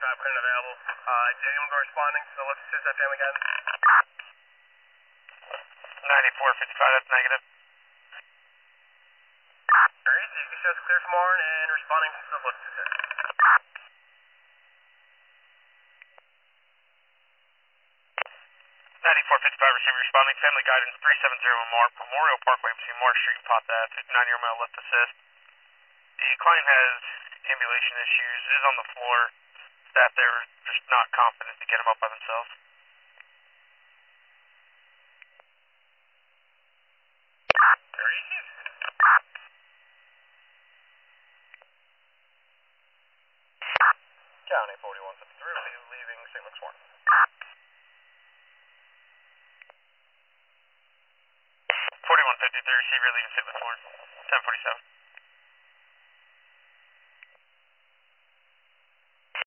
couldn't available. Daniel responding to the lift assist at family guidance. 9455, that's negative. Alright, you shows clear from Warren and responding to the lift assist. 9455, receiver responding, family guidance 370 Memorial Parkway between Morris Street and Pop Ave, 59-year male lift assist. The client has ambulation issues, is on the floor. Staff there are just not confident to get him up by themselves. County 4153 will be leaving St. Luke's Warren. 4153, receiver leaving St. Louis Warren, 1047.